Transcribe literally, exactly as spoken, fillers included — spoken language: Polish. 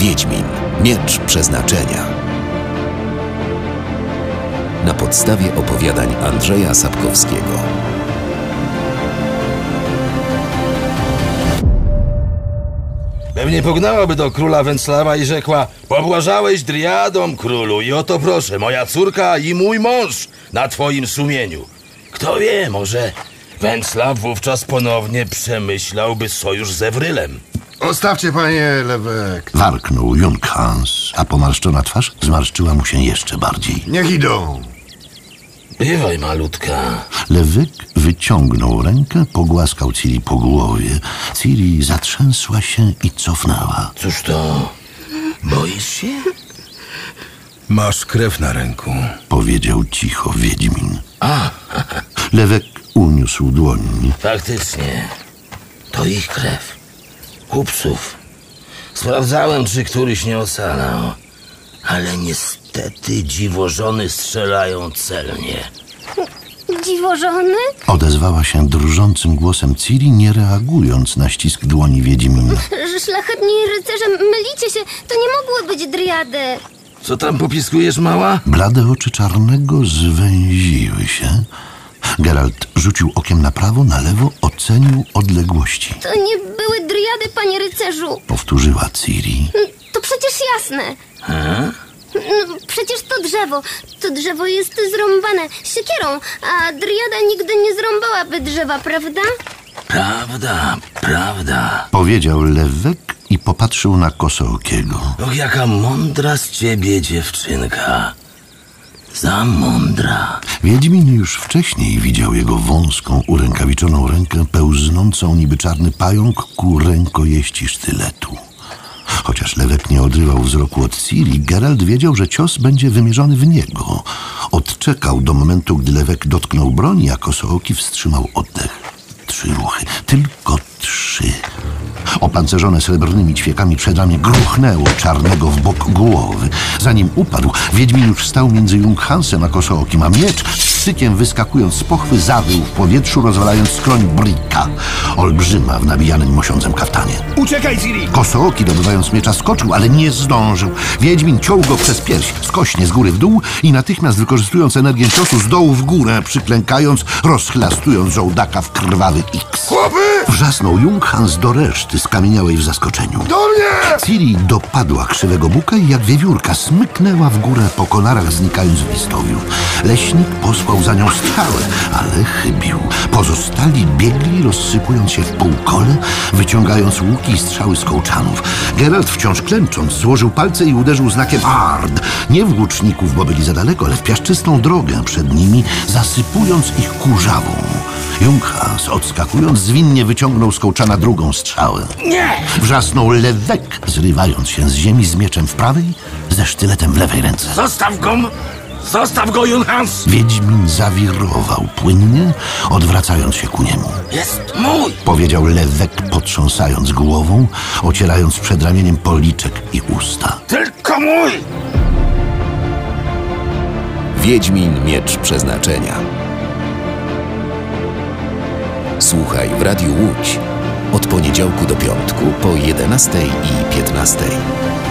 Wiedźmin. Miecz Przeznaczenia. Na podstawie opowiadań Andrzeja Sapkowskiego. Pewnie pognałaby do króla Węcława i rzekła: pobłażałeś driadom, królu, i oto proszę, moja córka i mój mąż na twoim sumieniu. Kto wie, może Węcław wówczas ponownie przemyślałby sojusz z Ewrylem. Ostawcie, panie Lewek. Warknął Junghans, a pomarszczona twarz zmarszczyła mu się jeszcze bardziej. Niech idą. Bywaj, malutka. Lewek wyciągnął rękę, pogłaskał Ciri po głowie. Ciri zatrzęsła się i cofnęła. Cóż to? Boisz się? Masz krew na ręku, powiedział cicho Wiedźmin. A, Lewek uniósł dłoń. faktycznie. To ich krew. Kupców. Sprawdzałem, czy któryś nie ocalał. Ale niestety dziwożony strzelają celnie. Dziwożony? Odezwała się drżącym głosem Ciri, nie reagując na ścisk dłoni Wiedźmina. Szlachetni rycerze, mylicie się. To nie mogły być driady. Co tam popiskujesz, mała? Blade oczy Czarnego zwęziły się. Geralt rzucił okiem na prawo, na lewo, ocenił odległości. To nie były driady, panie rycerzu. Powtórzyła Ciri. To przecież jasne. A? No, przecież to drzewo. To drzewo jest zrąbane siekierą, a driada nigdy nie zrąbałaby drzewa, prawda? Prawda, prawda. Powiedział Lewek i popatrzył na Kosookiego. Och, jaka mądra z ciebie dziewczynka. Za mądra. Wiedźmin już wcześniej widział jego wąską, urękawiczoną rękę pełznącą niby czarny pająk ku rękojeści sztyletu. Chociaż Lewek nie odrywał wzroku od Ciri, Geralt wiedział, że cios będzie wymierzony w niego. Odczekał do momentu, gdy Lewek dotknął broni, a Kosooki wstrzymał oddech. Trzy ruchy, tylko trzy. Opancerzone srebrnymi ćwiekami przedramię gruchnęło Czarnego w bok głowy. Zanim upadł, Wiedźmin już stał między Junghansem a Kosookim, a miecz z sykiem wyskakując z pochwy zawył w powietrzu, rozwalając skroń Bricka, olbrzyma w nabijanym mosiądzem kaftanie. Uciekaj, Ciri! Kosooki, dobywając miecza, skoczył, ale nie zdążył. Wiedźmin ciął go przez pierś, skośnie z góry w dół i natychmiast, wykorzystując energię ciosu, z dołu w górę, przyklękając, rozchlastując żołdaka w krwawy X. Chłopy! Wrzasnął Junghans do reszty, skamieniałej w zaskoczeniu. Do mnie! Ciri dopadła krzywego buka i jak wiewiórka smyknęła w górę po konarach, znikając w listowiu. Leśnik posłał za nią strzałę, ale chybił. Pozostali biegli, rozsypując się w półkole, wyciągając łuki i strzały z kołczanów. Geralt, wciąż klęcząc, złożył palce i uderzył znakiem Ard. Nie w łuczników, bo byli za daleko, ale w piaszczystą drogę przed nimi, zasypując ich kurzawą. Junghans, odskakując, zwinnie wyciągnął z kołczana drugą strzałę. Nie! Wrzasnął Lewek, zrywając się z ziemi z mieczem w prawej, ze sztyletem w lewej ręce. Zostaw go! Zostaw go, Junghans! Wiedźmin zawirował płynnie, odwracając się ku niemu. Jest mój! Powiedział Lewek, potrząsając głową, ocierając przed ramieniem policzek i usta. Tylko mój! Wiedźmin. Miecz Przeznaczenia. Słuchaj w Radiu Łódź od poniedziałku do piątku po jedenastej i piętnastej.